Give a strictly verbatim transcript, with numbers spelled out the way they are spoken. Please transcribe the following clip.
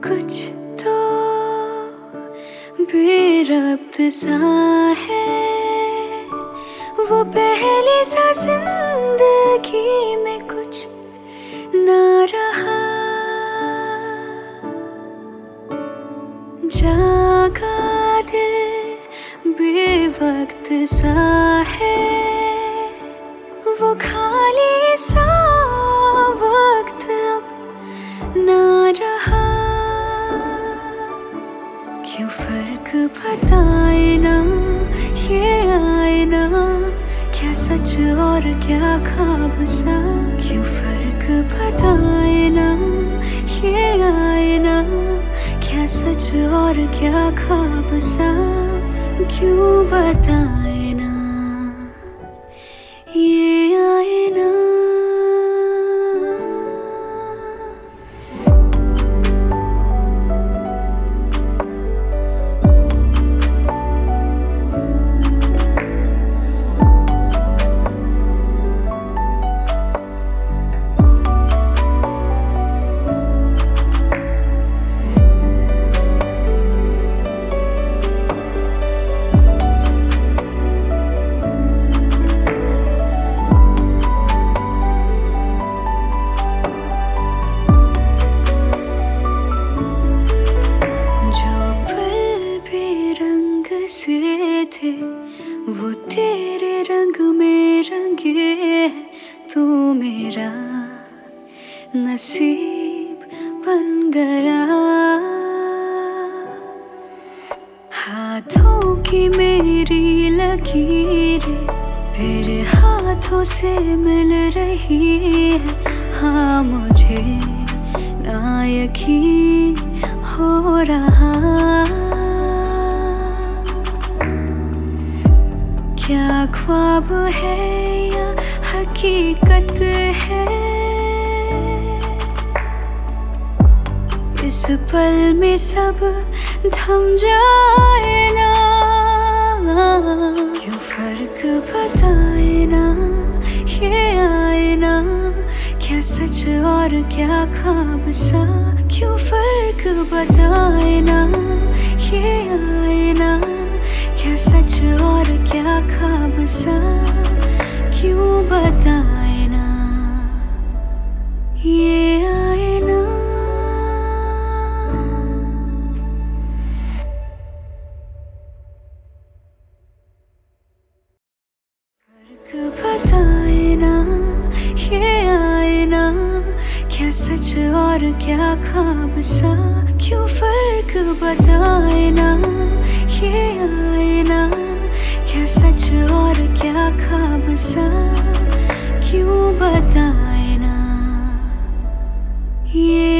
कुछ तो बेरब्त सा है, वो पहले सा जिंदगी में कुछ ना रहा। जागा दिल बेवक्त सा है, वो खाली सा वक्त अब ना रहा। क्यों फर्क बताए ना ये आए ना, क्या सच और क्या ख्वाब सा। क्यों फर्क बताए ना ये आए ना, क्या सच और क्या ख्वाब सा। क्यों बताए ना ये आए ना। से थे वो तेरे रंग में रंगे, तू मेरा नसीब बन गया। हाथों की मेरी लकीरें तेरे हाथों से मिल रही है। हाँ मुझे ना यकीन हो रहा, क्या ख्वाब है या हकीकत है। इस पल में सब थम जाए ना, क्यों फर्क बताए ना ये आए ना, क्या सच और क्या ख्वाब सा। क्यों फर्क बताए ना ये आए ना, क्या सच और क्या ख्वाब सा। क्यों बताए ना ये आए ना। फर्क बताए ना ये आए ना, क्या सच और क्या ख्वाब सा। क्यों फर्क बताए ना ये आए ना, क्या सच और क्या ख्वाब सा। क्यों बताए ना ये